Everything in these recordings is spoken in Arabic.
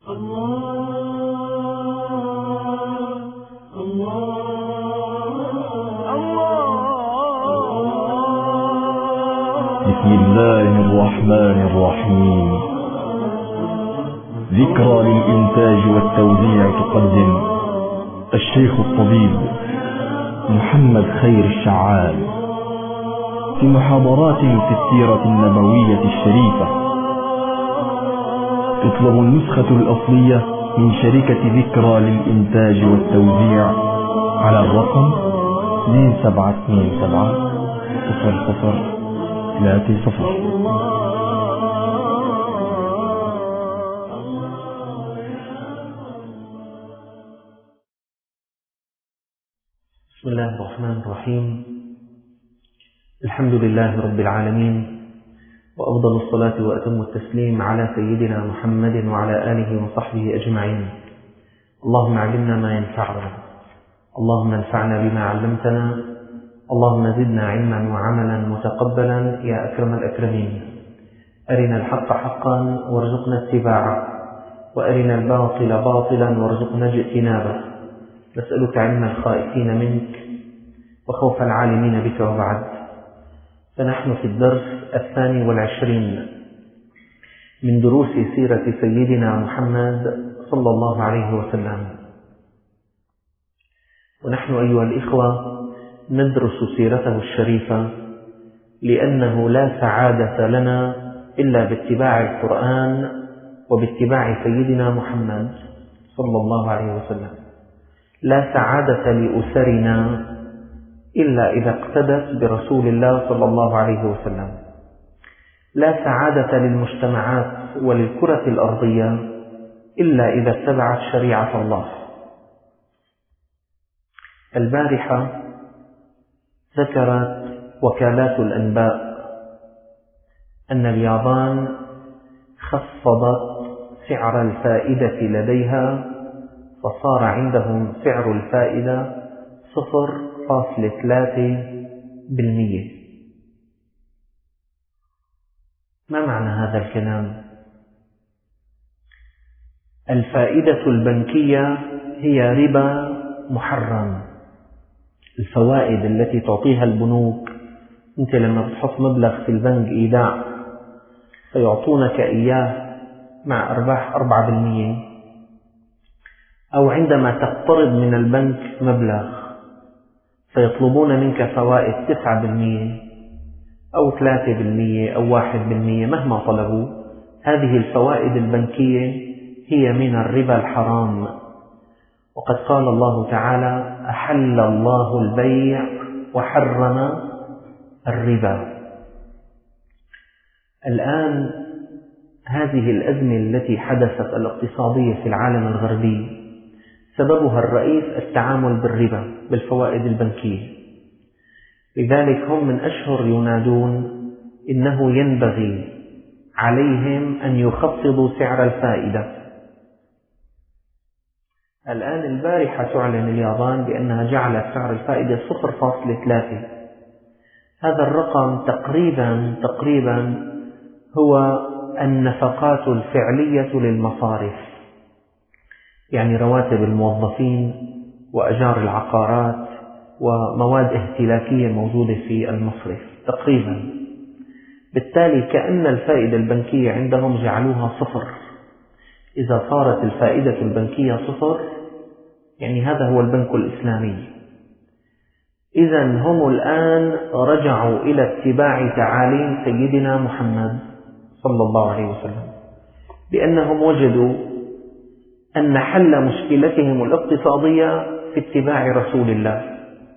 بسم الله الرحمن الرحيم. ذكرى للإنتاج والتوزيع تقدم الشيخ الطبيب محمد خير الشعال في محاضرات في السيرة النبوية الشريفة. تطلب النسخة الأصلية من شركة ذكرى للإنتاج والتوزيع على الرقم 27270030. بسم الله الرحمن الرحيم. الحمد لله رب العالمين، وأفضل الصلاة وأتم التسليم على سيدنا محمد وعلى آله وصحبه أجمعين. اللهم علمنا ما ينفعنا، اللهم انفعنا بما علمتنا، اللهم زدنا علما وعملا متقبلا يا أكرم الأكرمين. أرنا الحق حقا وارزقنا اتباعه، وأرنا الباطل باطلا وارزقنا اجتنابه. نسألك علم الخائفين منك وخوف العالمين بك. وبعد، فنحن في الدرس 22 من دروس سيرة سيدنا محمد صلى الله عليه وسلم، ونحن أيها الإخوة ندرس سيرته الشريفة، لأنه لا سعادة لنا إلا باتباع القرآن وباتباع سيدنا محمد صلى الله عليه وسلم. لا سعادة لأسرنا إلا إذا اقتدت برسول الله صلى الله عليه وسلم. لا سعادة للمجتمعات وللكرة الأرضية إلا إذا اتبعت شريعة الله. البارحة ذكرت وكالات الأنباء أن اليابان خفضت سعر الفائدة لديها، فصار عندهم سعر الفائدة 0.3%. ما معنى هذا الكلام؟ الفائدة البنكية هي ربا محرم. الفوائد التي تعطيها البنوك، أنت لما بتحط مبلغ في البنك إيداع فيعطونك إياه مع أرباح 4%، أو عندما تقترض من البنك مبلغ فيطلبون منك فوائد 9% أو 3% أو 1%، مهما طلبوا. هذه الفوائد البنكية هي من الربا الحرام. وقد قال الله تعالى: أحل الله البيع وحرم الربا. الآن هذه الأزمة التي حدثت الاقتصادية في العالم الغربي سببها الرئيس التعامل بالربا، بالفوائد البنكية. لذلك هم من أشهر ينادون إنه ينبغي عليهم أن يخفضوا سعر الفائدة. الآن البارحة تعلن اليابان بأنها جعلت سعر الفائدة 0.3. هذا الرقم تقريبا هو النفقات الفعلية للمصارف، يعني رواتب الموظفين وأجار العقارات ومواد اهتلاكية موجودة في المصرف تقريبا. بالتالي كأن الفائدة البنكية عندهم جعلوها 0. إذا صارت الفائدة البنكية 0، يعني هذا هو البنك الإسلامي. إذا هم الآن رجعوا إلى اتباع تعاليم سيدنا محمد صلى الله عليه وسلم، لأنهم وجدوا أن حل مشكلتهم الاقتصادية في اتباع رسول الله.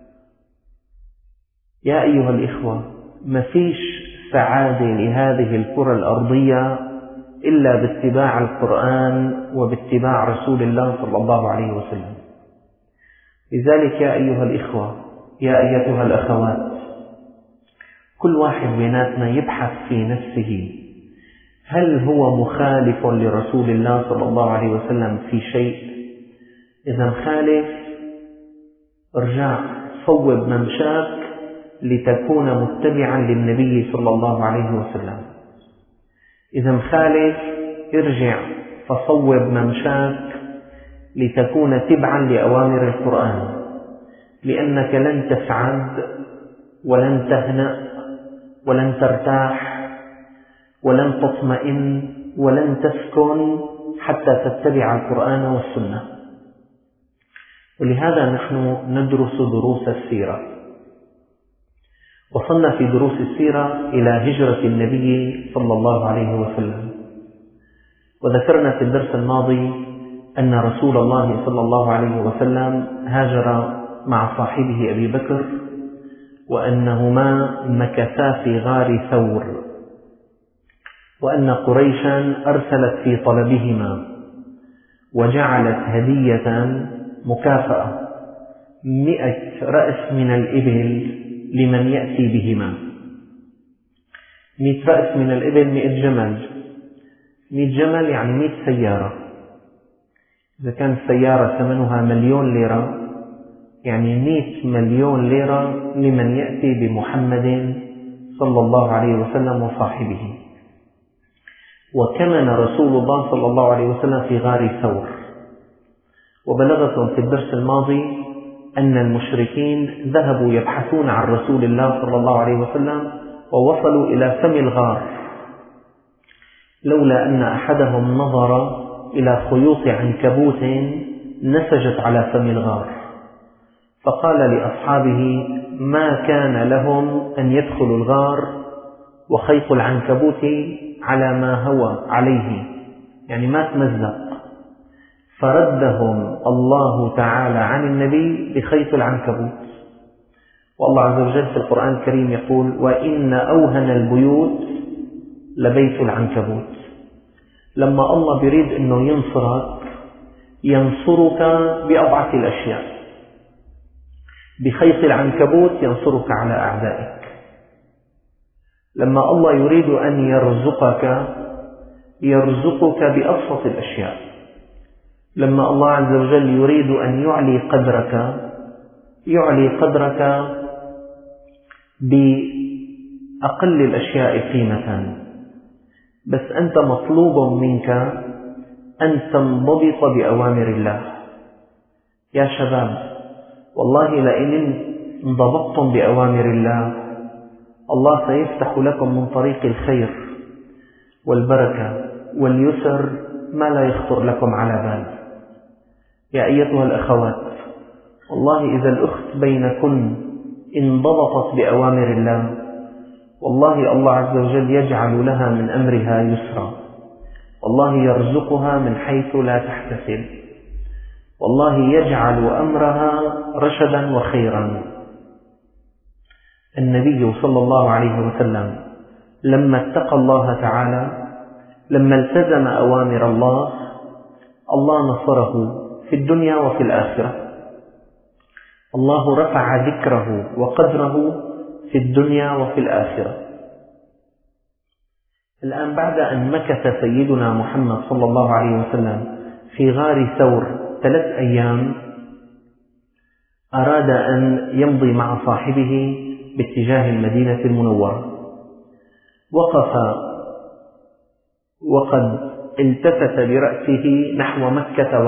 يا أيها الإخوة، ما فيش سعادة لهذه الكرة الأرضية إلا باتباع القرآن وباتباع رسول الله صلى الله عليه وسلم. لذلك يا أيها الإخوة، يا أيتها الأخوات، كل واحد بيناتنا يبحث في نفسه هل هو مخالف لرسول الله صلى الله عليه وسلم في شيء؟ إذا مخالف، ارجع صوب ممشاك لتكون متبعا للنبي صلى الله عليه وسلم. إذا مخالف، ارجع فصوب ممشاك لتكون تبعا لأوامر القرآن، لأنك لن تسعد ولن تهنأ ولن ترتاح ولن تطمئن ولن تسكن حتى تتبع القرآن والسنة. ولهذا نحن ندرس دروس السيرة. وصلنا في دروس السيرة إلى هجرة النبي صلى الله عليه وسلم، وذكرنا في الدرس الماضي أن رسول الله صلى الله عليه وسلم هاجر مع صاحبه أبي بكر، وأنهما مكثا في غار ثور، وأن قريشا أرسلت في طلبهما وجعلت هدية مكافأة 100 رأس من الإبل لمن يأتي بهما. 100 رأس من الإبل 100 جمل، 100 جمل يعني 100 سيارة. إذا كانت السيارة ثمنها 1,000,000 ليرة يعني 100 مليون ليرة لمن يأتي بمحمد صلى الله عليه وسلم وصاحبه. وكمن رسول الله صلى الله عليه وسلم في غار ثور. وبلغتهم في الدرس الماضي أن المشركين ذهبوا يبحثون عن رسول الله صلى الله عليه وسلم ووصلوا إلى فم الغار، لولا أن أحدهم نظر إلى خيوط عنكبوت نسجت على فم الغار، فقال لأصحابه: ما كان لهم أن يدخلوا الغار وخيط العنكبوت على ما هو عليه، يعني ما تمزق. فردهم الله تعالى عن النبي بخيط العنكبوت. والله عز وجل في القرآن الكريم يقول: وإن أوهن البيوت لبيت العنكبوت. لما الله بيريد أنه ينصرك بأضعف الأشياء. بخيط العنكبوت ينصرك على أعدائك. لما الله يريد أن يرزقك بأبسط الأشياء. لما الله عز وجل يريد أن يعلي قدرك بأقل الأشياء قيمة. بس أنت مطلوب منك أن تنضبط بأوامر الله. يا شباب، والله لئن انضبطتم بأوامر الله سيفتح لكم من طريق الخير والبركة واليسر ما لا يخطر لكم على بال. يا أيتها الأخوات، والله إذا الأخت بينكن انضبطت بأوامر الله، والله الله عز وجل يجعل لها من أمرها يسرا، والله يرزقها من حيث لا تحتسب، والله يجعل أمرها رشدا وخيرا. النبي صلى الله عليه وسلم لما اتقى الله تعالى، لما التزم أوامر الله نصره في الدنيا وفي الآخرة. الله رفع ذكره وقدره في الدنيا وفي الآخرة. الآن بعد أن مكث سيدنا محمد صلى الله عليه وسلم في غار ثور 3 أيام، أراد أن يمضي مع صاحبه باتجاه المدينة المنورة. وقف وقد التفت برأسه نحو مكة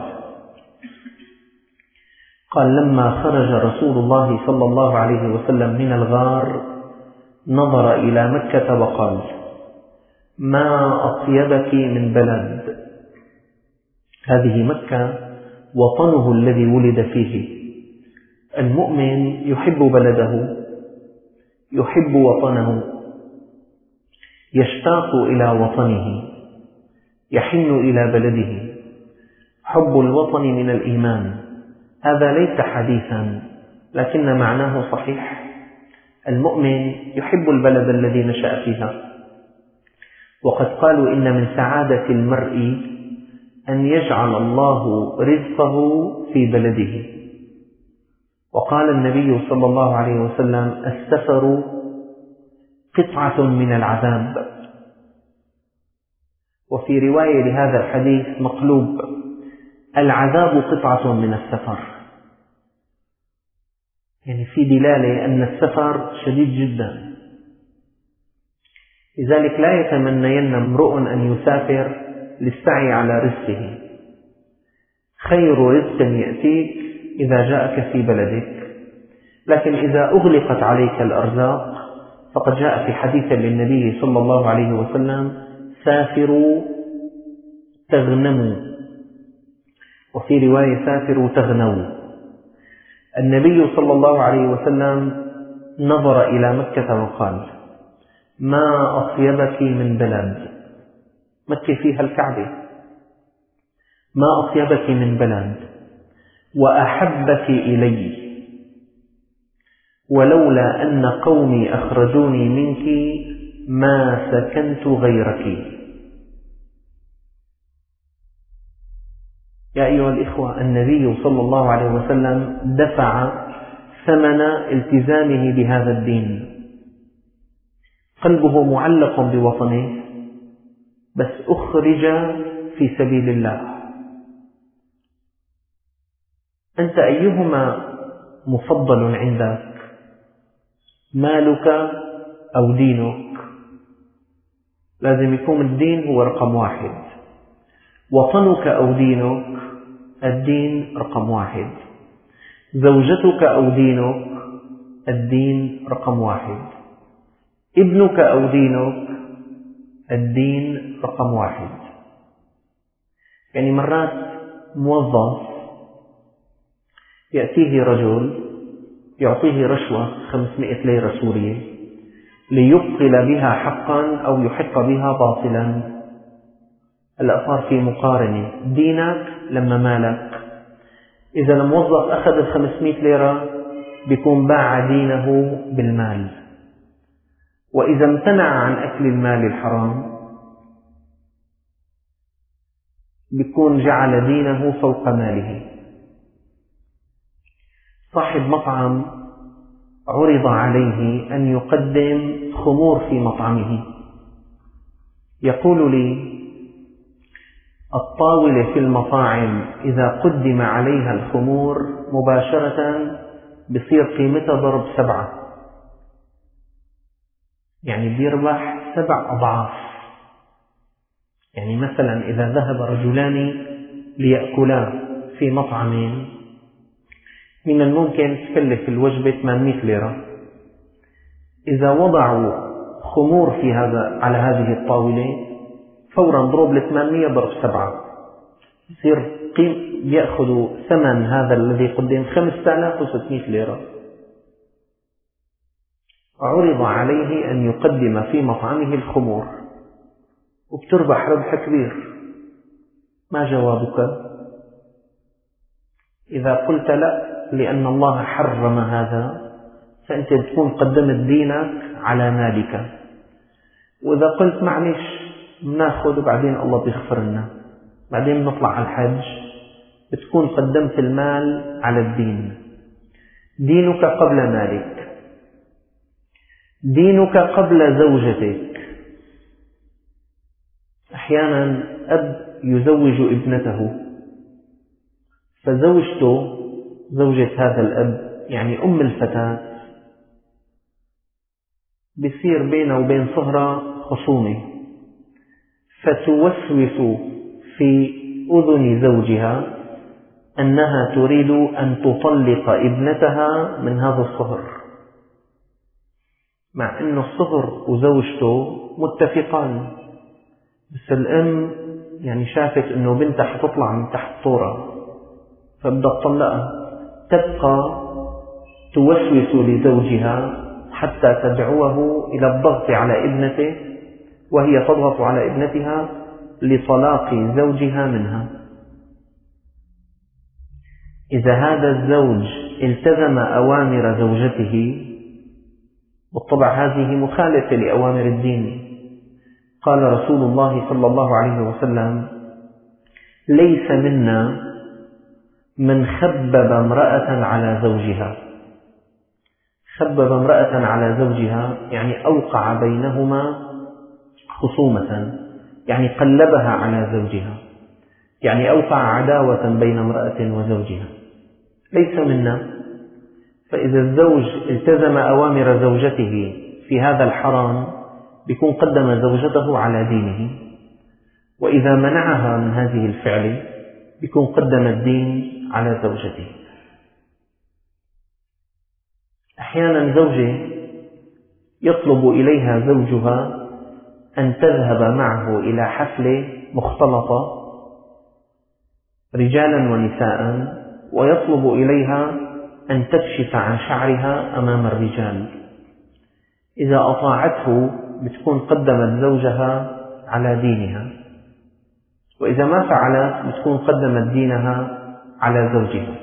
وقال: لما خرج رسول الله صلى الله عليه وسلم من الغار نظر إلى مكة وقال: ما أطيبك من بلد. هذه مكة وطنه الذي ولد فيه. المؤمن يحب بلده، يحب وطنه، يشتاق إلى وطنه، يحن إلى بلده. حب الوطن من الإيمان. هذا ليس حديثا لكن معناه صحيح. المؤمن يحب البلد الذي نشأ فيها. وقد قالوا إن من سعادة المرء أن يجعل الله رزقه في بلده. وقال النبي صلى الله عليه وسلم: السفر قطعة من العذاب. وفي رواية لهذا الحديث مقلوب: العذاب قطعة من السفر. يعني في دلالة أن السفر شديد جدا. لذلك لا يتمنين امرؤ أن يسافر للسعي على رزقه. خير رزق يأتيك إذا جاءك في بلدك، لكن إذا أغلقت عليك الأرزاق فقد جاء في حديث للنبي صلى الله عليه وسلم: سافروا تغنموا، وفي رواية: سافروا تغنوا. النبي صلى الله عليه وسلم نظر إلى مكة وقال: ما أطيبك من بلد. مكة فيها الكعبة، ما أطيبك من بلد وأحبك إلي، ولولا أن قومي أخرجوني منك ما سكنت غيرك. يا أيها الإخوة، النبي صلى الله عليه وسلم دفع ثمن التزامه بهذا الدين، قلبه معلق بوطنه، بس أخرج في سبيل الله. أنت أيهما مفضل عندك؟ مالك أو دينك؟ لازم يكون الدين هو رقم واحد. وطنك أو دينك؟ الدين رقم واحد. زوجتك أو دينك؟ الدين رقم واحد. ابنك أو دينك؟ الدين رقم واحد. يعني مرات موظف يأتيه رجل يعطيه رشوة 500 ليرة سورية ليبطل بها حقا أو يحق بها باطلا. هلأ صار في مقارنة، دينك لما مالك. إذا الموظف أخذ 500 ليرة بيكون باع دينه بالمال، وإذا امتنع عن أكل المال الحرام بيكون جعل دينه فوق ماله. صاحب مطعم عرض عليه أن يقدم خمور في مطعمه، يقول لي: الطاولة في المطاعم إذا قدم عليها الخمور مباشرة بصير قيمتها ضرب 7، يعني بيربح 7 أضعاف. يعني مثلا إذا ذهب رجلان ليأكلا في مطعم، من الممكن تكلف الوجبة 800 ليرة، إذا وضعوا خمور على هذه الطاولة فورا ضرب 800 ضرب 7، يصير يأخذ ثمن هذا الذي قدم 5600 ليرة. عرض عليه أن يقدم في مطعمه الخمور وبتربح ربح كبير، ما جوابك؟ إذا قلت لا لأن الله حرم هذا فأنت بتكون قدمت دينك على مالك، وإذا قلت معلش بناخذ وبعدين الله بيغفر لنا بعدين بنطلع على الحج، بتكون قدمت المال على الدين. دينك قبل مالك، دينك قبل زوجتك. أحيانا أب يزوج ابنته، فزوجته زوجة هذا الأب يعني أم الفتاة بيصير بينه وبين صهرة خصومة، فتوسوس في أذن زوجها أنها تريد أن تطلق ابنتها من هذا الصهر، مع أن الصهر وزوجته متفقان، بس الأم يعني شافت أنه بنتها حتطلع من تحت طورة فبدأ تطلقها، تبقى توسوس لزوجها حتى تدعوه إلى الضغط على ابنته، وهي تضغط على ابنتها لطلاق زوجها منها. إذا هذا الزوج التزم أوامر زوجته بالطبع هذه مخالفة لأوامر الدين. قال رسول الله صلى الله عليه وسلم: ليس منا من خبب امرأة على زوجها. خبب امرأة على زوجها يعني أوقع بينهما خصومة، يعني قلبها على زوجها، يعني أوقع عداوة بين امرأة وزوجها، ليس منا. فإذا الزوج التزم أوامر زوجته في هذا الحرام بيكون قدم زوجته على دينه. وإذا منعها من هذه الفعل بيكون قدم الدين على زوجته. أحيانا زوجة يطلب إليها زوجها أن تذهب معه إلى حفلة مختلطة رجالا ونساء، ويطلب إليها أن تكشف عن شعرها أمام الرجال. إذا أطاعته بتكون قدمت زوجها على دينها، وإذا ما فعلت بتكون قدمت دينها على زوجها.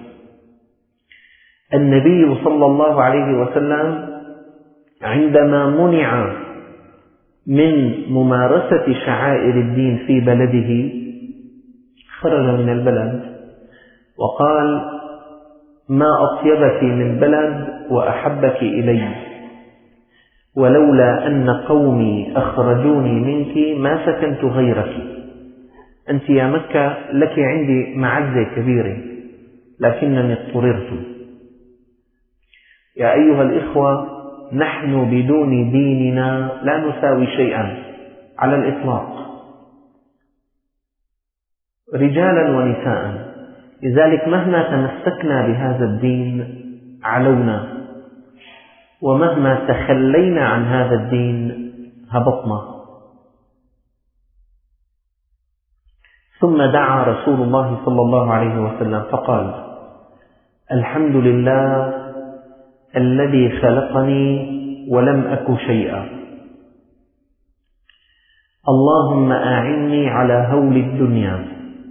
النبي صلى الله عليه وسلم عندما منع من ممارسة شعائر الدين في بلده خرج من البلد وقال: ما أطيبك من بلد وأحبك إلي، ولولا أن قومي أخرجوني منك ما سكنت غيرك. أنت يا مكة لك عندي معزة كبيرة، لكنني اضطررت. يا أيها الإخوة، نحن بدون ديننا لا نساوي شيئا على الإطلاق، رجالا ونساء. لذلك مهما تمسكنا بهذا الدين علونا، ومهما تخلينا عن هذا الدين هبطنا. ثم دعا رسول الله صلى الله عليه وسلم فقال: الحمد لله الذي خلقني ولم أك شيئا، اللهم أعني على هول الدنيا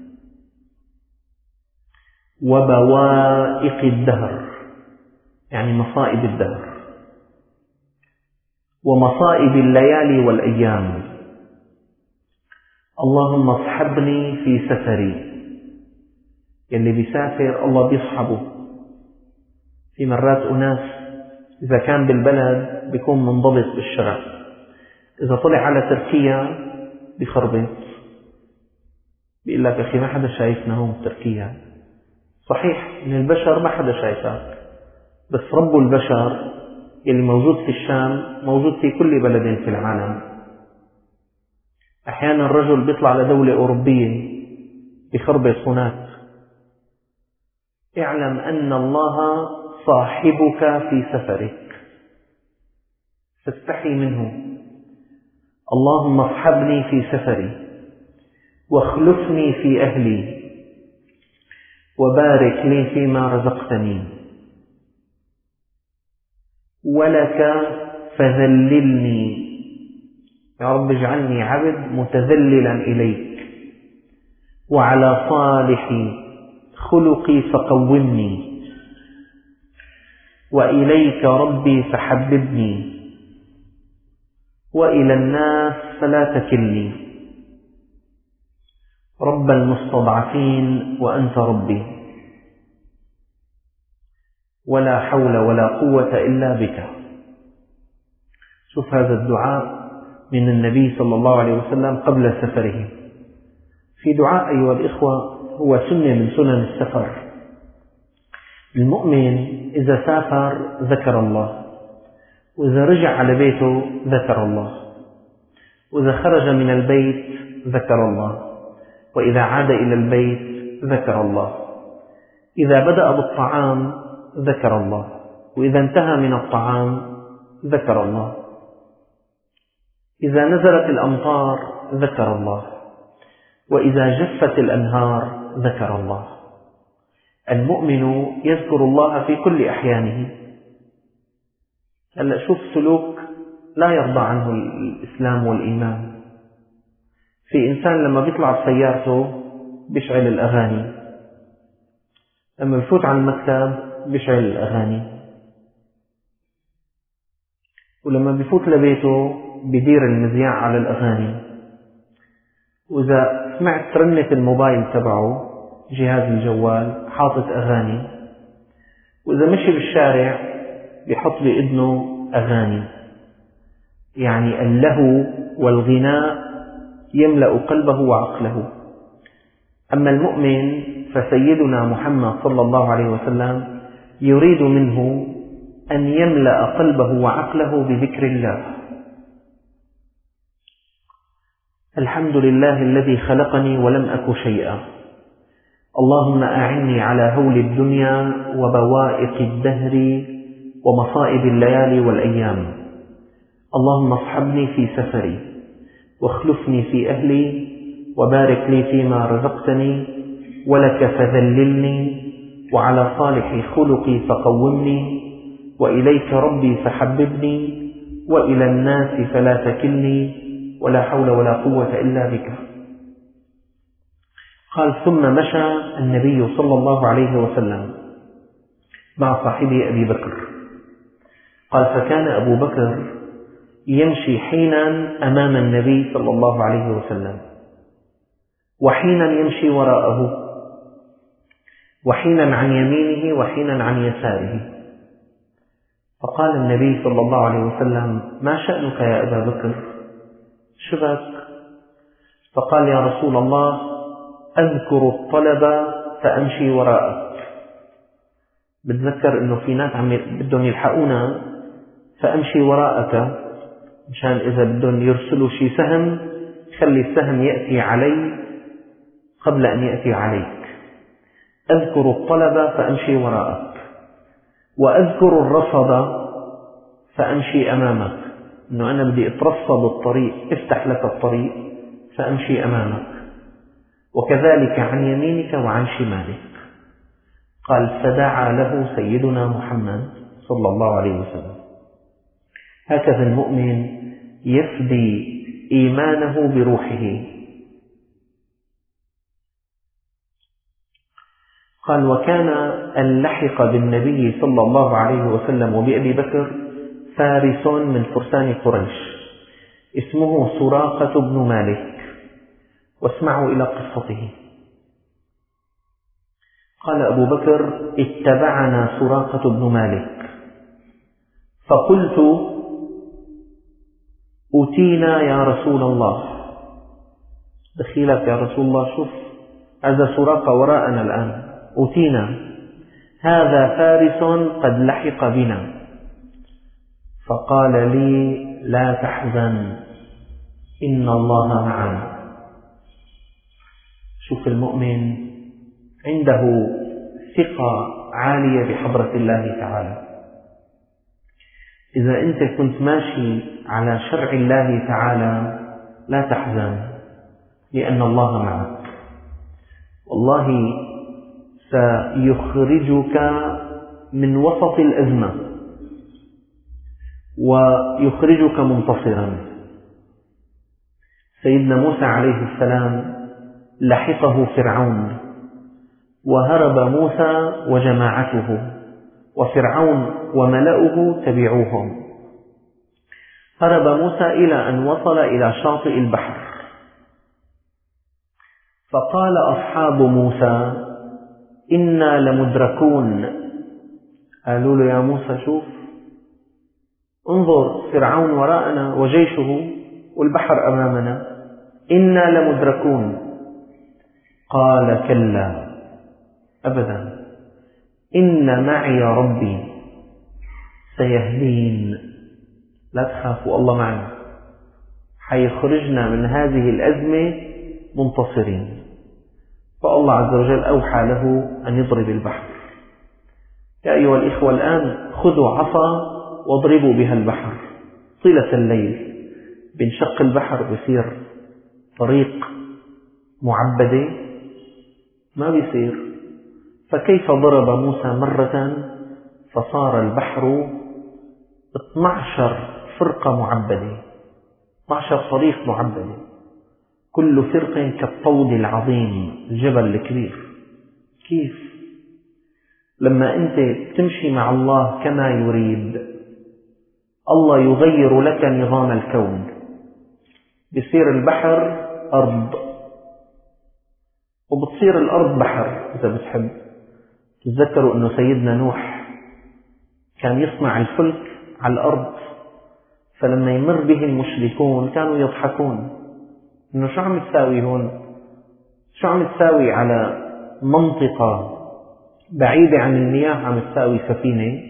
وبوائق الدهر، يعني مصائب الدهر، ومصائب الليالي والأيام. اللهم اصحبني في سفري. يلي بيسافر الله بيصحبه. في مرات أناس إذا كان بالبلد بيكون منضبط بالشرع، إذا طلع على تركيا بيخربط، بيقول لك: أخي ما حدا شايفنا هون بتركيا. صحيح من البشر ما حدا شايفك، بس رب البشر يلي موجود في الشام موجود في كل بلد في العالم. أحيانا الرجل بيطلع لدولة أوروبية بيخربط هناك. اعلم أن الله صاحبك في سفرك، فاستحي منه. اللهم اصحبني في سفري واخلفني في أهلي وبارك لي فيما رزقتني، ولك فذللني. يا رب اجعلني عبد متذللا إليك، وعلى صالح خلقي فقومني، وإليك ربي فحببني، وإلى الناس فلا تكلني، رب المستضعفين وأنت ربي، ولا حول ولا قوة إلا بك. شوف هذا الدعاء من النبي صلى الله عليه وسلم قبل سفره. في دعاء أيها الإخوة هو سنة من سنن السفر. المؤمن إذا سافر ذكر الله، وإذا رجع على بيته ذكر الله، وإذا خرج من البيت ذكر الله، وإذا عاد إلى البيت ذكر الله، إذا بدأ بالطعام ذكر الله، وإذا انتهى من الطعام ذكر الله، إذا نزلت الأمطار ذكر الله، وإذا جفت الأنهار ذكر الله. المؤمن يذكر الله في كل أحيانه. هلأ شوف سلوك لا يرضى عنه الإسلام والإيمان. في إنسان لما بيطلع بسيارته بيشعل الأغاني، لما بيفوت على المكتب بيشعل الأغاني، ولما بيفوت لبيته بيدير المذياع على الأغاني، وإذا سمعت رنة الموبايل تبعه جهاز الجوال حاطط أغاني، وإذا مشي بالشارع بيحط بإذنه أغاني. يعني اللهو والغناء يملأ قلبه وعقله. أما المؤمن فسيدنا محمد صلى الله عليه وسلم يريد منه أن يملأ قلبه وعقله بذكر الله. الحمد لله الذي خلقني ولم أك شيئا. اللهم أعني على هول الدنيا وبوائق الدهر ومصائب الليالي والأيام. اللهم اصحبني في سفري واخلفني في أهلي وبارك لي فيما رزقتني، ولك فذللني وعلى صالح خلقي فقومني، وإليك ربي فحببني، وإلى الناس فلا تكلني، ولا حول ولا قوة إلا بك. قال: ثم مشى النبي صلى الله عليه وسلم مع صاحبه أبي بكر. قال: فكان أبو بكر يمشي حينا أمام النبي صلى الله عليه وسلم، وحينا يمشي وراءه، وحينا عن يمينه وحينا عن يساره. فقال النبي صلى الله عليه وسلم: ما شأنك يا أبا بكر؟ شبك؟ فقال: يا رسول الله، أذكر الطلب فأمشي وراءك. بتذكر أنه في ناس بدهم يلحقونا فأمشي وراءك، مشان إذا بدهم يرسلوا شي سهم خلي السهم يأتي علي قبل أن يأتي عليك. أذكر الطلب فأمشي وراءك، وأذكر الرصد فأمشي أمامك، أنه أنا بدي أترصد الطريق، افتح لك الطريق فأمشي أمامك، وكذلك عن يمينك وعن شمالك. قال: فدعا له سيدنا محمد صلى الله عليه وسلم. هكذا المؤمن يفدي إيمانه بروحه. قال: وكان أن لحق بالنبي صلى الله عليه وسلم وبأبي بكر فارس من فرسان قريش اسمه سراقة بن مالك، واسمعوا إلى قصته. قال أبو بكر: اتبعنا سراقة بن مالك، فقلت: أتينا يا رسول الله. دخيلك يا رسول الله، شوف هذا سراقة وراءنا الآن، أتينا، هذا فارس قد لحق بنا. فقال لي: لا تحزن، إن الله معنا. شوف المؤمن عنده ثقة عالية بحضرة الله تعالى. إذا أنت كنت ماشي على شرع الله تعالى لا تحزن، لأن الله معك. والله سيخرجك من وسط الأزمة ويخرجك منتصرا. سيدنا موسى عليه السلام لحقه فرعون، وهرب موسى وجماعته، وفرعون وملأه تبعوهم. هرب موسى إلى أن وصل إلى شاطئ البحر، فقال أصحاب موسى: إنا لمدركون. قالوا له: يا موسى شوف، انظر، فرعون وراءنا وجيشه والبحر أمامنا، إنا لمدركون. قال: كلا، أبدا، إن معي ربي سيهدين. لا تخافوا، الله معنا، حيخرجنا من هذه الأزمة منتصرين. فالله عز وجل أوحى له أن يضرب البحر. يا أيها الإخوة، الآن خذوا عصا واضربوا بها البحر طيلة الليل، بنشق البحر بصير طريق معبدة؟ ما بيصير. فكيف ضرب موسى مرة فصار البحر 12 فرقة معبدة، 12 طريق معبدة، كل فرق كالطود العظيم، الجبل الكبير. كيف؟ لما أنت تمشي مع الله كما يريد، الله يغير لك نظام الكون، بيصير البحر أرض، وبتصير الأرض بحر. إذا بتحب تتذكروا أنه سيدنا نوح كان يصنع الفلك على الأرض، فلما يمر به المشركون كانوا يضحكون إنه شو عم تساوي هون؟ شو عم تساوي على منطقة بعيدة عن المياه عم تساوي سفينة؟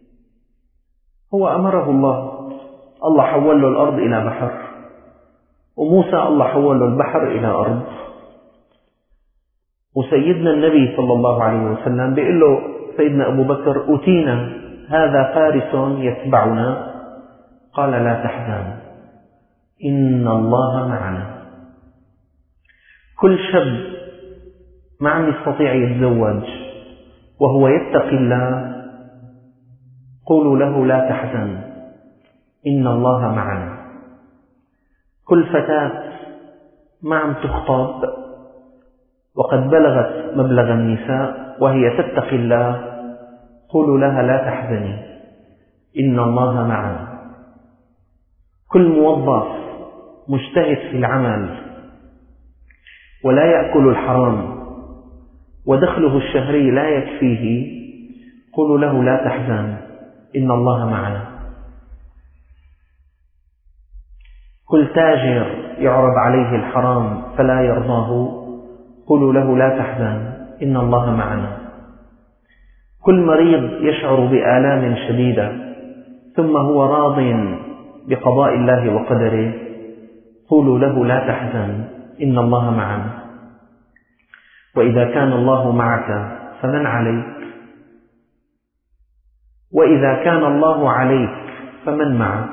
هو أمره الله، الله حول له الأرض إلى بحر. وموسى الله حوله البحر إلى أرض، وسيدنا النبي صلى الله عليه وسلم بيقول له سيدنا أبو بكر: أوتينا هذا فارس يتبعنا. قال: لا تحزن، إن الله معنا. كل شاب ما عم يستطيع يتزوج وهو يتقي الله، قولوا له: لا تحزن، إن الله معنا. كل فتاة ما عم تخطب وقد بلغت مبلغ النساء وهي تتقي الله، قولوا لها: لا تحزني، إن الله معنا. كل موظف مجتهد في العمل ولا يأكل الحرام ودخله الشهري لا يكفيه، قولوا له: لا تحزن، إن الله معنا. كل تاجر يعرض عليه الحرام فلا يرضاه، قولوا له: لا تحزن، إن الله معنا. كل مريض يشعر بآلام شديدة ثم هو راض بقضاء الله وقدره، قولوا له: لا تحزن، إن الله معنا. وإذا كان الله معك فمن عليك؟ وإذا كان الله عليك فمن معك؟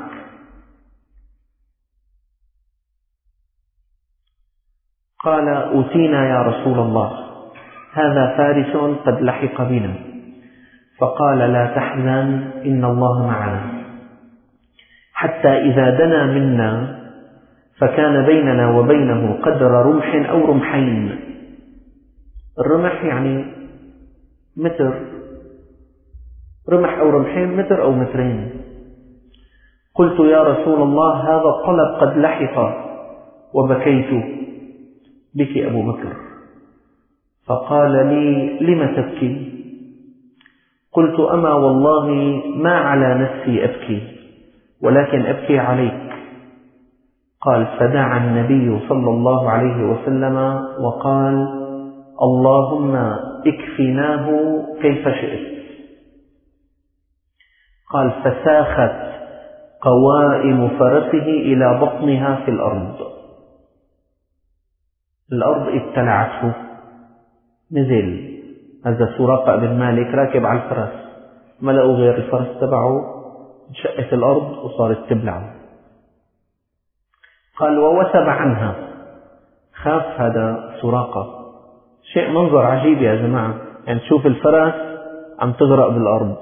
قال: أوتينا يا رسول الله هذا فارس قد لحق بنا. فقال: لا تحزن، إن الله معنا. حتى إذا دنا منا فكان بيننا وبينه قدر رمح أو رمحين. الرمح يعني متر، رمح أو رمحين متر أو مترين. قلت: يا رسول الله هذا الطلب قد لحق، وبكيت. بكي أبو بكر فقال لي: لم تبكي؟ قلت: أما والله ما على نفسي أبكي، ولكن أبكي عليك. قال: فدعا النبي صلى الله عليه وسلم وقال: اللهم اكفناه كيف شئت. قال: فساخت قوائم فرسه إلى بطنها في الأرض ابتلعته. نزل هذا سراقة بن مالك راكب على الفرس، ما لقوا غير الفرس تبعه، انشقت الأرض وصارت تبلعه. قال: ووثب عنها. خاف هذا سراقة. شيء منظر عجيب يا جماعة، يعني تشوف الفرس عم تغرق بالأرض.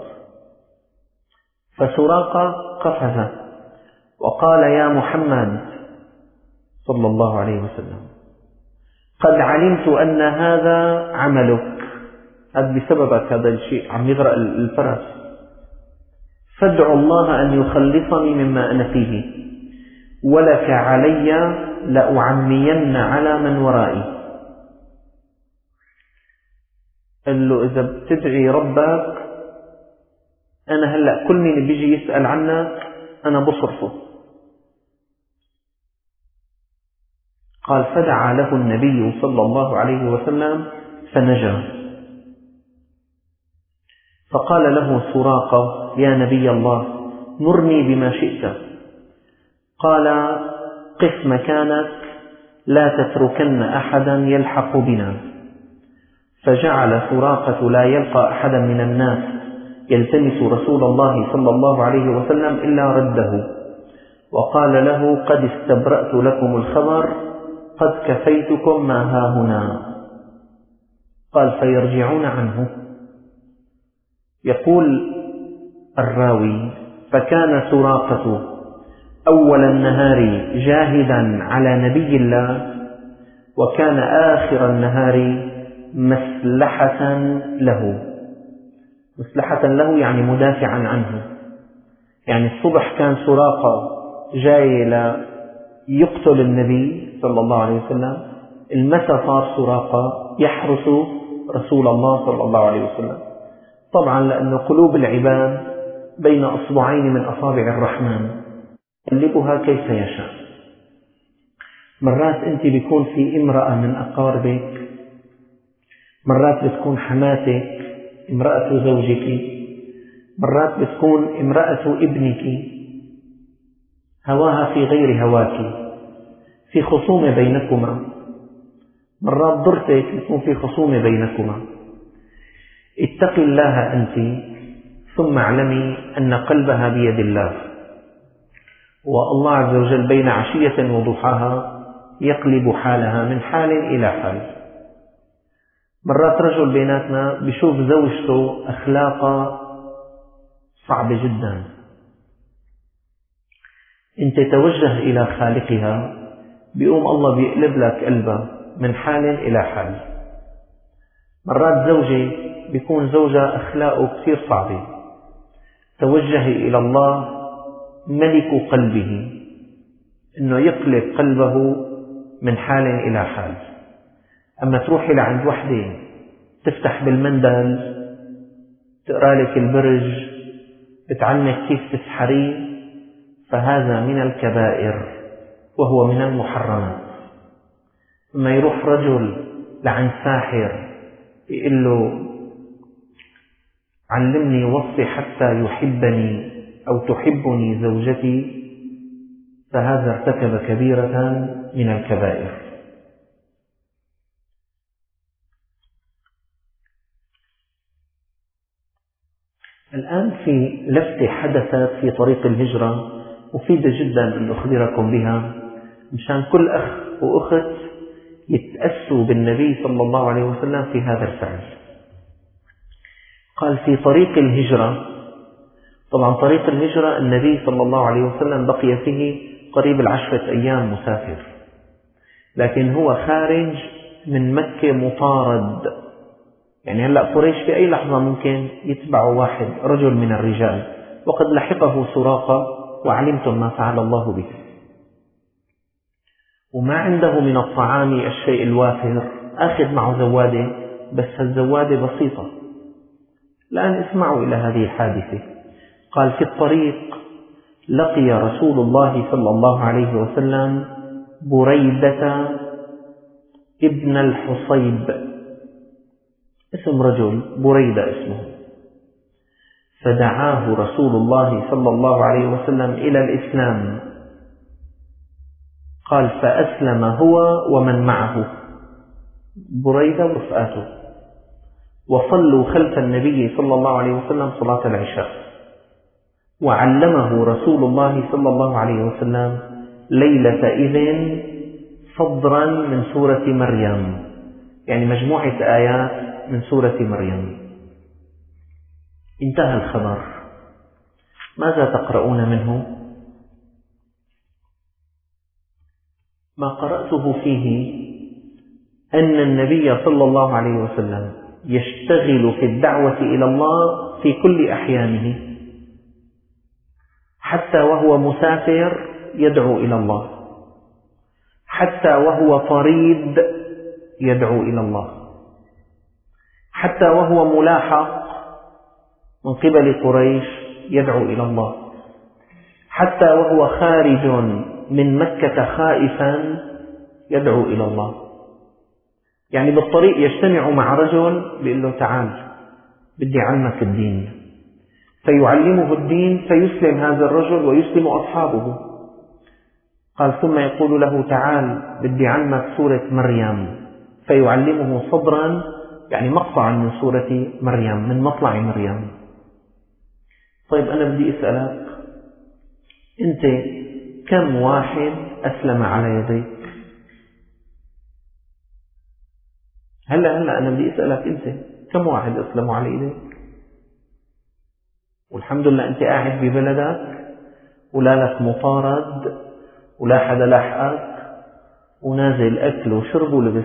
فسراقة قفز وقال: يا محمد صلى الله عليه وسلم، قد علمت أن هذا عملك، هذا بسببك هذا الشيء عم يغرق الفرس، فادعوا الله أن يخلصني مما أنا فيه، ولك علي لأعمين على من ورائي. قال له: إذا بتدعي ربك أنا هلأ كل من بيجي يسأل عنك أنا بصرفه. قال: فدعا له النبي صلى الله عليه وسلم فنجا. فقال له سراقة: يا نبي الله مرني بما شئت. قال: قف مكانك، لا تتركن أحدا يلحق بنا. فجعل سراقة لا يلقى أحدا من الناس يلتمس رسول الله صلى الله عليه وسلم إلا رده، وقال له: قد استبرأت لكم الخبر، قد كفيتكم ما هاهنا. قال: فيرجعون عنه. يقول الراوي: فكان سراقة أول النهار جاهدا على نبي الله، وكان آخر النهار مسلحة له. مسلحة له يعني مدافعا عنه، يعني الصبح كان سراقة جاي ليقتل النبي صلى الله عليه وسلم، المساء صار سراقة يحرس رسول الله صلى الله عليه وسلم. طبعا لأن قلوب العباد بين أصبعين من أصابع الرحمن يقلبها كيف يشاء. مرات أنت بيكون في امرأة من أقاربك، مرات بتكون حماتك امرأة زوجك، مرات بتكون امرأة ابنك، هواها في غير هواك. في خصومة بينكما، مرات ضرتك يكون في خصومة بينكما، اتقي الله أنت ثم اعلمي أن قلبها بيد الله، والله عز وجل بين عشية وضحاها يقلب حالها من حال إلى حال. مرات رجل بيناتنا بيشوف زوجته أخلاقها صعبة جدا، انت توجه إلى خالقها بيقوم الله بيقلب لك قلبها من حال إلى حال. مرات زوجي بيكون زوجها أخلاقه كثير صعبة، توجهي إلى الله ملك قلبه إنه يقلب قلبه من حال إلى حال. أما تروحي لعند وحدة تفتح بالمندل تقرأ لك البرج بتعلمك كيف تسحري، فهذا من الكبائر وهو من المحرمات. ثم يروح رجل لعند ساحر يقول له علمني وصفي حتى يحبني أو تحبني زوجتي، فهذا ارتكب كبيرة من الكبائر. الآن في لفتة حدثت في طريق الهجرة مفيدة جدا أن أخبركم بها مشان كل أخ وأخت يتأسوا بالنبي صلى الله عليه وسلم في هذا الفعل. قال في طريق الهجرة، طبعا طريق الهجرة النبي صلى الله عليه وسلم بقي فيه قريب 10 أيام مسافر، لكن هو خارج من مكة مطارد. يعني هلأ قريش في أي لحظة ممكن يتبعوا واحد رجل من الرجال، وقد لحقه سراقة وعلمتم ما فعل الله به، وما عنده من الطعام الشيء الوافر، أخذ معه زوادة، بس هالزوادة بسيطة. الآن اسمعوا إلى هذه الحادثة. قال في الطريق لقي رسول الله صلى الله عليه وسلم بريدة ابن الحصيب، اسم رجل بريدة اسمه، فدعاه رسول الله صلى الله عليه وسلم إلى الإسلام. قال فأسلم هو ومن معه، بريدة ورفقاته، وصلوا خلف النبي صلى الله عليه وسلم صلاة العشاء. وعلمه رسول الله صلى الله عليه وسلم ليلة إذن صدرا من سورة مريم، يعني مجموعة آيات من سورة مريم. انتهى الخبر. ماذا تقرؤون منه؟ ما قرأته فيه أن النبي صلى الله عليه وسلم يشتغل في الدعوة إلى الله في كل أحيانه، حتى وهو مسافر يدعو إلى الله، حتى وهو طريد يدعو إلى الله، حتى وهو ملاحق من قبل قريش يدعو إلى الله، حتى وهو خارج من مكة خائفا يدعو إلى الله. يعني بالطريق يجتمع مع رجل بيقول له تعال بدي علمك الدين، فيعلمه الدين فيسلم هذا الرجل ويسلم أصحابه. قال ثم يقول له تعال بدي علمك سورة مريم، فيعلمه صدرا، يعني مقطعا من سورة مريم، من مطلع مريم. طيب أنا بدي أسألك أنت كم واحد أسلم على يديك؟ هلأ أنا بدي أسألك أنت كم واحد أسلموا على يديك؟ والحمد لله أنت قاعد ببلدك ولا لك مطارد ولا حدا لاحقك ونازل أكل وشرب ولبس.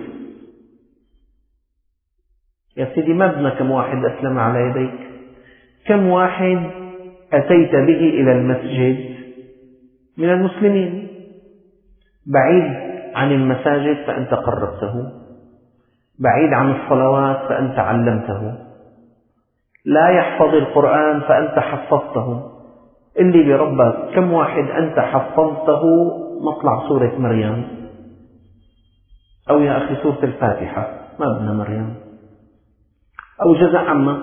يا سيدي ما بدنا كم واحد أسلم على يديك، كم واحد أتيت به إلى المسجد من المسلمين، بعيد عن المساجد فأنت قربته، بعيد عن الصلوات فأنت علمته، لا يحفظ القرآن فأنت حفظته. اللي بربك كم واحد أنت حفظته مطلع سورة مريم، أو يا أخي سورة الفاتحة، ما بدنا مريم، أو جزء عامة.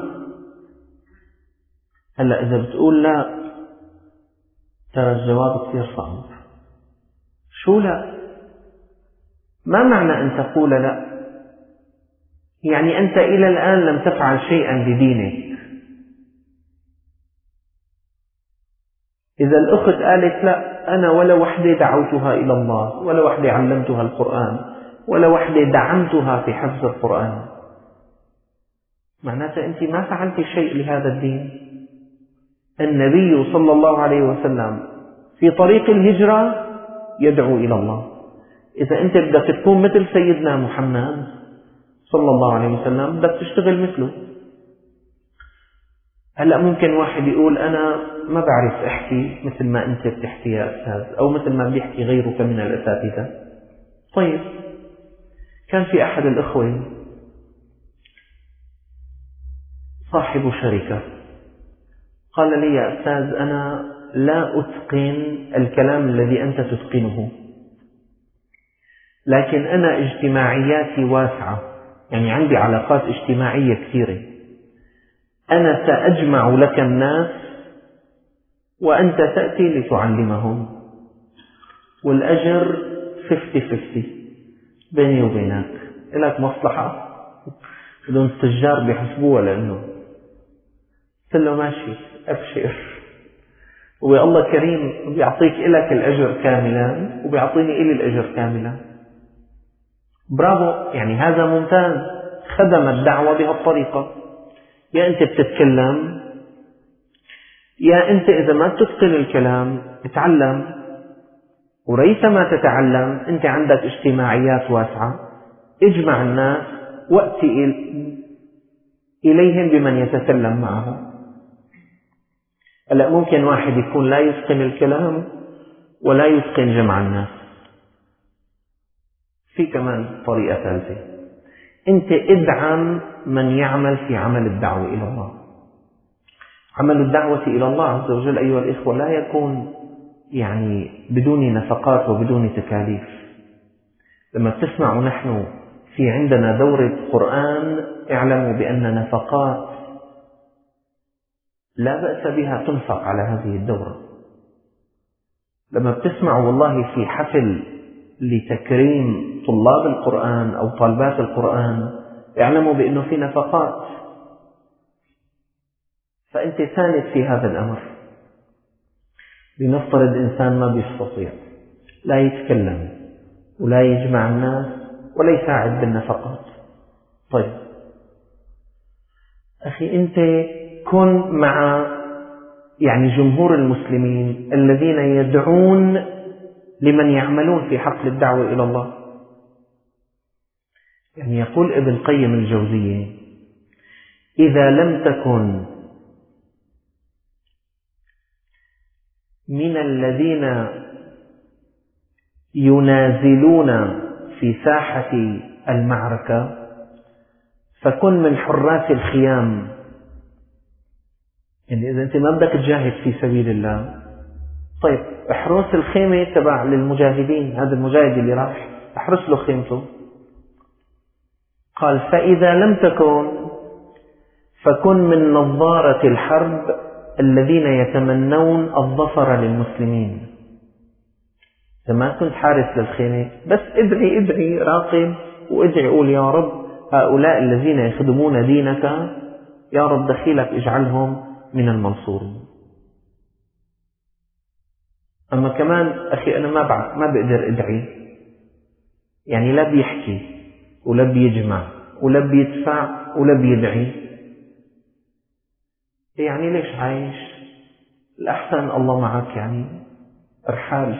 هلأ إذا بتقول لا، ترى الجواب كثير صعب. شو لا؟ ما معنى أن تقول لا؟ يعني أنت إلى الآن لم تفعل شيئا لدينك. إذا الأخت قالت لا، أنا ولا وحدة دعوتها إلى الله، ولا وحدة علمتها القرآن، ولا وحدة دعمتها في حفظ القرآن، معناته أنت ما فعلت شيء لهذا الدين. النبي صلى الله عليه وسلم في طريق الهجرة يدعو إلى الله. إذا أنت بدك تكون مثل سيدنا محمد صلى الله عليه وسلم بدك تشتغل مثله. هلأ ممكن واحد يقول أنا ما بعرف أحكي مثل ما أنت بتحكي يا أستاذ، أو مثل ما بيحكي غيرك من الأساتذة. طيب، كان في أحد الأخوة صاحب شركة قال لي يا أستاذ أنا لا أتقن الكلام الذي أنت تتقنه، لكن أنا اجتماعياتي واسعة، يعني عندي علاقات اجتماعية كثيرة، أنا سأجمع لك الناس وأنت تأتي لتعلمهم، والأجر 50-50 بيني وبينك، لك مصلحة بدون التجار بيحسبوها لأنه. قلت له ماشي أبشر، والله كريم بيعطيك إلك الأجر كاملا وبيعطيني إلي الأجر كاملا. برافو، يعني هذا ممتاز، خدم الدعوة بهالطريقة. يا أنت بتتكلم، يا أنت إذا ما تتقن الكلام اتعلم، وريثما تتعلم أنت عندك اجتماعيات واسعة، اجمع الناس وأتي إليهم بمن يتكلم معهم. هلأ ممكن واحد يكون لا يتقن الكلام ولا يتقن جمع الناس. في كمان طريقة ثالثة، أنت ادعم من يعمل في عمل الدعوة إلى الله. عمل الدعوة إلى الله عز وجل أيها الإخوة لا يكون يعني بدون نفقات وبدون تكاليف. لما تسمعوا نحن في عندنا دورة قرآن اعلموا بأن نفقات لا بأس بها تنفق على هذه الدورة. لما بتسمعوا والله في حفل لتكريم طلاب القرآن أو طالبات القرآن اعلموا بأنه في نفقات، فأنت ساند في هذا الأمر. لنفترض إنسان ما بيستطيع، لا يتكلم ولا يجمع الناس ولا يساعد بالنفقات. طيب أخي، أنت كن مع يعني جمهور المسلمين الذين يدعون لمن يعملون في حقل الدعوة إلى الله. يعني يقول ابن القيم الجوزية إذا لم تكن من الذين ينازلون في ساحة المعركة فكن من حراس الخيام. يعني إذا أنت ما بدك تجاهد في سبيل الله، طيب احرس الخيمة تبع للمجاهدين، هذا المجاهد اللي راح احرس له خيمته. قال فإذا لم تكن فكن من نظارة الحرب الذين يتمنون الظفر للمسلمين. إذا ما كنت حارس للخيمة بس ادعي راقب وادعي قول يا رب هؤلاء الذين يخدمون دينك يا رب دخيلك اجعلهم من المنصورين. أما كمان أخي أنا ما بقدر أدعي، يعني لا بيحكي ولا بيجمع ولا بيدفع ولا بيدعي، يعني ليش عايش؟ الأحسن الله معك، يعني ارحال.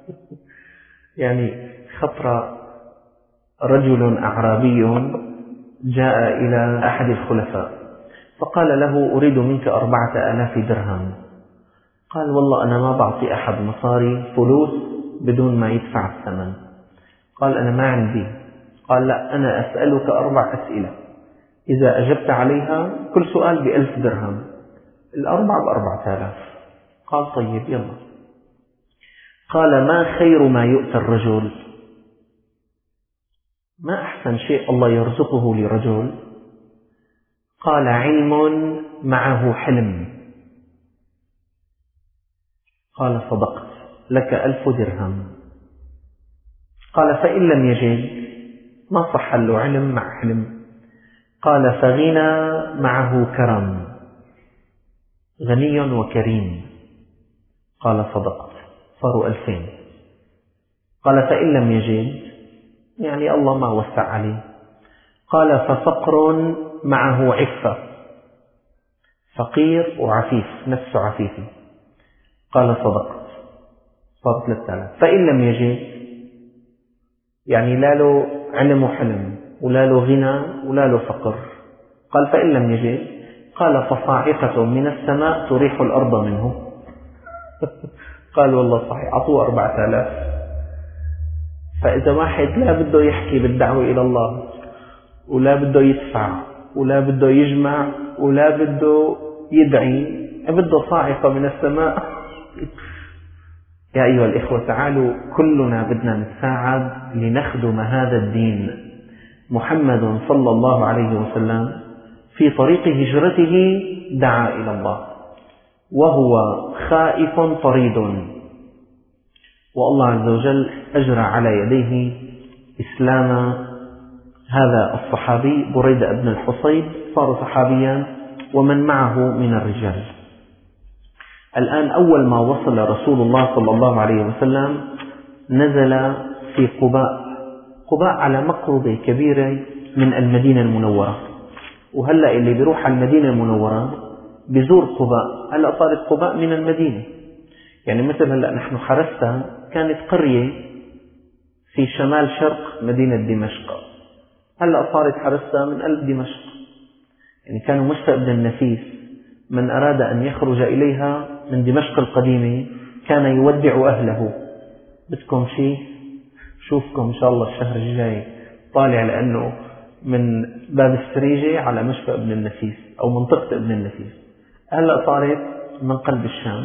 يعني خطر رجل أعرابي جاء إلى أحد الخلفاء فقال له أريد منك 4000 درهم. قال والله أنا ما بعطي أحد مصاري فلوس بدون ما يدفع الثمن. قال أنا ما عندي. قال لا، أنا أسألك 4 أسئلة، إذا أجبت عليها كل سؤال ب1000 درهم، الأربعة ب4000. قال طيب يلا. قال ما خير ما يؤتى الرجل؟ ما أحسن شيء الله يرزقه لرجل؟ قال علم معه حلم. قال صدقت، لك 1000 درهم. قال فإن لم يجد، ما صح له علم مع حلم. قال فغنى معه كرم، غني وكريم. قال صدقت، صاروا 2000. قال فإن لم يجد، يعني الله ما وسع عليه. قال ففقر معه عفة، فقير وعفيف، نفسه عفيفي. قال صدقت، صار 3000. فإن لم يجد، يعني لا له علم وحلم ولا له غنى ولا له فقر. قال فإن لم يجد، قال فصاعقة من السماء تريح الأرض منه. قال والله صحيح، أعطوه 4000. فإذا واحد لا بده يحكي بالدعوة إلى الله ولا بده يدفع ولا بده يجمع ولا بده يدعي، بده صاعقة من السماء. يا أيها الإخوة، تعالوا كلنا بدنا نتساعد لنخدم هذا الدين. محمد صلى الله عليه وسلم في طريق هجرته دعا إلى الله وهو خائف طريد، والله عز وجل أجرى على يديه إسلام هذا الصحابي بريدة بن الحصيب، صار صحابيا ومن معه من الرجال. الآن أول ما وصل رسول الله صلى الله عليه وسلم نزل في قباء. قباء على مقربة كبيرة من المدينة المنورة، وهلأ اللي بيروح على المدينة المنورة بزور قباء. هلأ صارت قباء من المدينة، يعني مثل هلأ نحن حرستا كانت قرية في شمال شرق مدينة دمشق، هلأ صارت حرستا من قلب دمشق. يعني كانوا مشتاق بن النفيس من أراد أن يخرج إليها من دمشق القديمة كان يودع أهله، بدكم شيء شوفكم إن شاء الله الشهر الجاي طالع، لأنه من باب السريجة على مشفى ابن النفيس أو منطقة ابن النفيس. هلأ صارت من قلب الشام.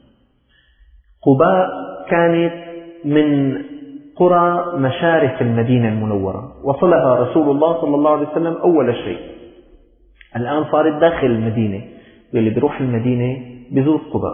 قباء كانت من قرى مشارف المدينة المنورة، وصلها رسول الله صلى الله عليه وسلم أول شيء. الآن صارت داخل المدينة، واللي بيروح المدينة بزور قباء.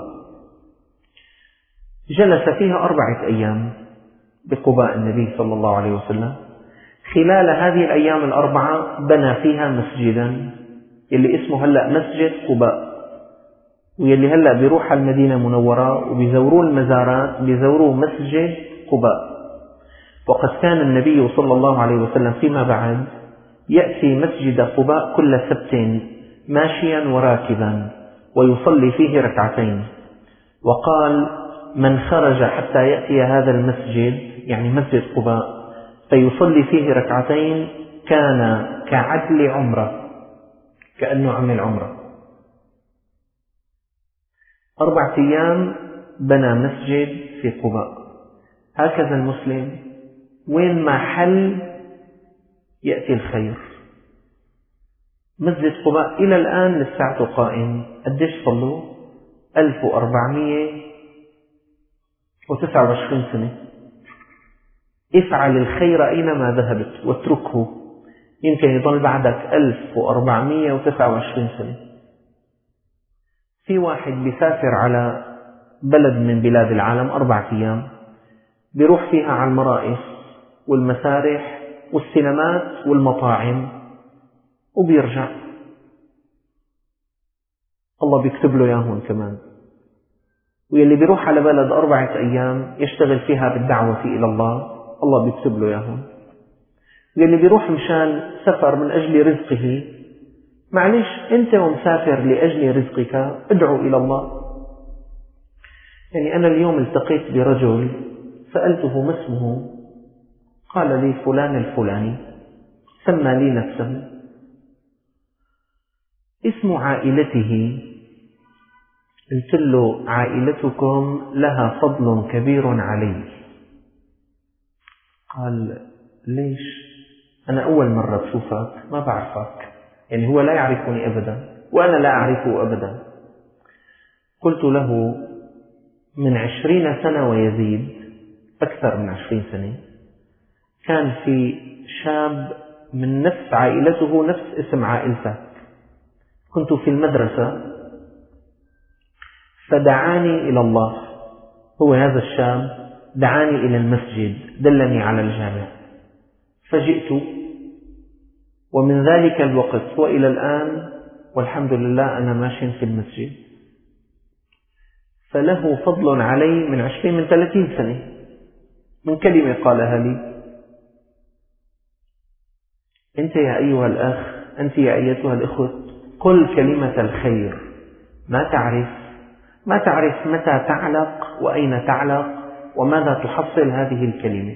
جلس فيها 4 أيام بقباء النبي صلى الله عليه وسلم. خلال هذه الأيام 4 بنى فيها مسجدا اللي اسمه هلأ مسجد قباء، واللي هلأ بيروح على المدينة المنورة وبيزوروا المزارات بيزوروا مسجد قباء. وقد كان النبي صلى الله عليه وسلم فيما بعد يأتي مسجد قباء كل سبت ماشيا وراكبا ويصلي فيه 2 وقال من خرج حتى يأتي هذا المسجد، يعني مسجد قباء، فيصلي فيه 2 كان كعدل عمره، كأنه عمل عمره. 4 أيام بنى مسجد في قباء. هكذا المسلم وين ما حل يأتي الخير. مسجد قباء إلى الآن لساعته قائم. قديش صلوا؟ 1429 سنة. افعل الخير أينما ذهبت واتركه، يمكن يضل بعدك 1429 سنة. في واحد بيسافر على بلد من بلاد العالم 4 أيام، بيروح فيها على المرائس والمسارح والسينمات والمطاعم وبيرجع، الله بيكتب له ياهن كمان. واللي بيروح على بلد 4 أيام يشتغل فيها بالدعوة إلى الله، الله بيكتب له ياهن. واللي بيروح مشان سفر من أجل رزقه، معلش أنت ومسافر لأجل رزقك ادعو إلى الله. يعني أنا اليوم التقيت برجل سألته ما اسمه، قال لي فلان الفلاني، سمى لي نفسه. اسم عائلته، قلت له عائلتكم لها فضل كبير علي. قال ليش؟ أنا أول مرة بشوفك، ما بعرفك. يعني هو لا يعرفني أبدا وأنا لا أعرفه أبدا. قلت له من 20 سنة ويزيد، أكثر من 20 سنة، كان في شاب من نفس عائلته نفس اسم عائلتك، كنت في المدرسة فدعاني إلى الله. هو هذا الشاب دعاني إلى المسجد، دلني على الجامع، فجئت، ومن ذلك الوقت وإلى الآن والحمد لله أنا ماشي في المسجد، فله فضل علي من 30 سنة من كلمة قالها لي. أنت يا أيها الأخ، أنت يا أيتها الأخوة، قل كلمة الخير، ما تعرف متى تعلق وأين تعلق وماذا تحصل هذه الكلمة.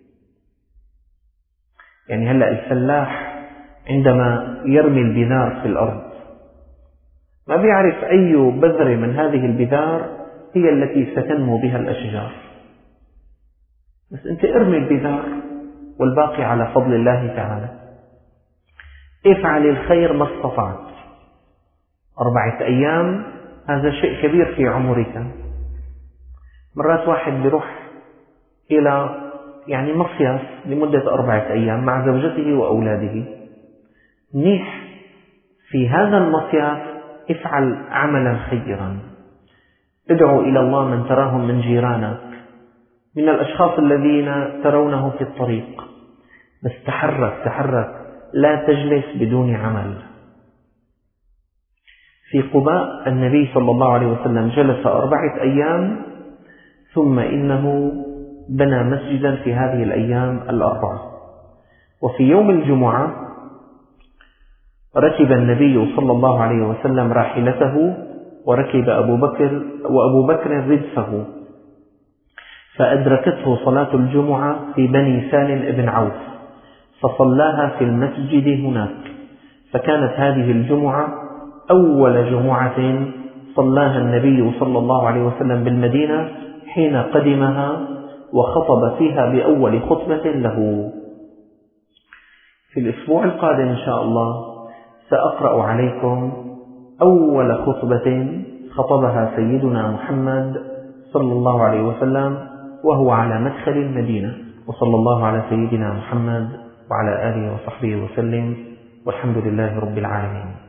يعني هلأ الفلاح عندما يرمي البذار في الأرض ما بيعرف أي بذرة من هذه البذار هي التي ستنمو بها الأشجار، بس أنت ارمي البذار والباقي على فضل الله تعالى. افعل الخير ما استطعت. 4 أيام هذا شيء كبير في عمرك. مرات واحد بيروح إلى مصيف لمدة 4 أيام مع زوجته وأولاده، منيح في هذا المصيف افعل عملا خيرا، ادعو إلى الله من تراهم من جيرانك، من الأشخاص الذين ترونه في الطريق، بس تحرك، لا تجلس بدون عمل. في قباء النبي صلى الله عليه وسلم جلس 4 أيام ثم إنه بنى مسجدا في هذه الأيام 4. وفي يوم الجمعة ركب النبي صلى الله عليه وسلم راحلته وركب أبو بكر ردفه، فأدركته صلاة الجمعة في بني سالم بن عوف فصلاها في المسجد هناك، فكانت هذه الجمعة أول جمعة صلاها النبي صلى الله عليه وسلم بالمدينة حين قدمها، وخطب فيها بأول خطبة له. في الأسبوع القادم إن شاء الله سأقرأ عليكم أول خطبة خطبها سيدنا محمد صلى الله عليه وسلم وهو على مدخل المدينة. وصلى الله على سيدنا محمد وعلى آله وصحبه وسلم، والحمد لله رب العالمين.